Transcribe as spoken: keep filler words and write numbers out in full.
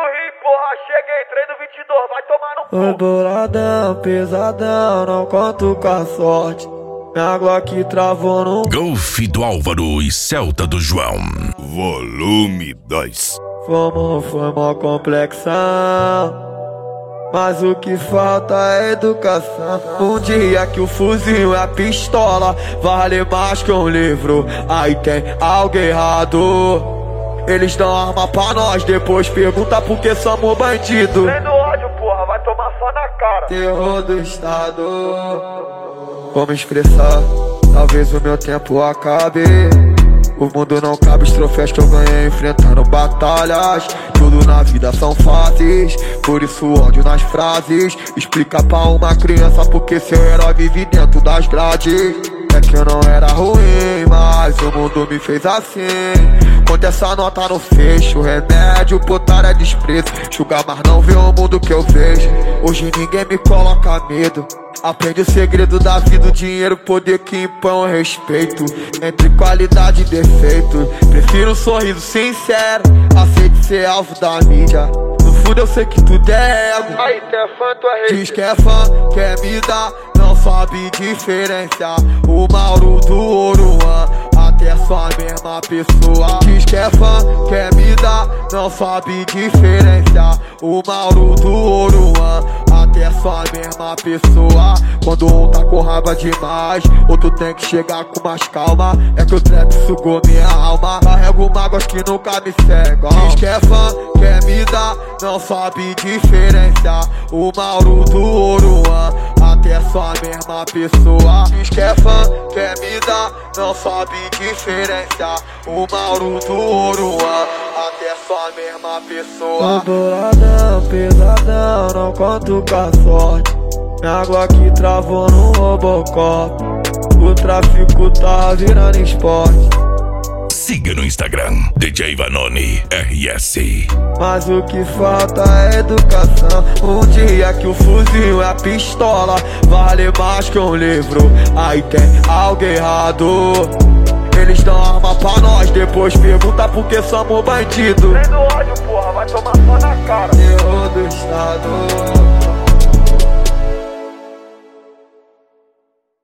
rim, porra, cheguei, treino vinte e dois, vai tomar no cu. Oi, boladão, pesadão, não conto com a sorte. Minha Glock travou no Golf do Álvaro e Celta do João. Volume dois. Fomos, foi mó complexão, mas o que falta é educação. Um dia que o fuzil é a pistola vale mais que um livro, aí tem algo errado. Eles dão arma pra nós, depois pergunta por que somos bandido. Treino ódio, porra, vai tomar só na cara. Terror do estado, como expressar? Talvez o meu tempo acabe. O mundo não cabe os troféus que eu ganhei enfrentando batalhas. Tudo na vida são fases, por isso ódio nas frases. Explica pra uma criança porque seu herói vive dentro das grades. É que eu não era ruim, mas o mundo me fez assim. Conta essa nota no fecho, remédio, potário é desprezo. Julgar, mas não vê o mundo que eu vejo. Hoje ninguém me coloca medo. Aprende o segredo da vida, o dinheiro, poder que impõe o respeito. Entre qualidade e defeito, prefiro um sorriso sincero, aceite ser alvo da mídia. No fundo eu sei que tudo é ego. Aí, tu é fã, tu é rei. Diz que é fã, quer me dar, não sabe diferenciar o Mauro do Oruan, até só a mesma pessoa. Diz que é fã, quer me dar, não sabe diferenciar o Mauro do Oruan, até só a mesma pessoa. Quando um tá com raiva demais, outro tem que chegar com mais calma. É que o trap sugou minha alma, carrego mágoas que nunca me cegam. Diz que é fã, quer me dar, não sabe diferenciar o Mauro do Oruan, até só a mesma pessoa. Diz que é fã, quer me dar, não sabe diferenciar o Mauro do Oruan, até só a mesma pessoa. Boladão, pesadão, não conto com a sorte. Minha Glock travou no Robocop, o tráfico tá virando esporte. Siga no Instagram, D J Vanoni R S. Mas o que falta é educação. Um dia que o fuzil é a pistola vale mais que um livro, aí tem algo errado. Eles dão arma pra nós, depois pergunta por que somos bandido. Treino ódio, porra, vai tomar só na cara. Terror do estado.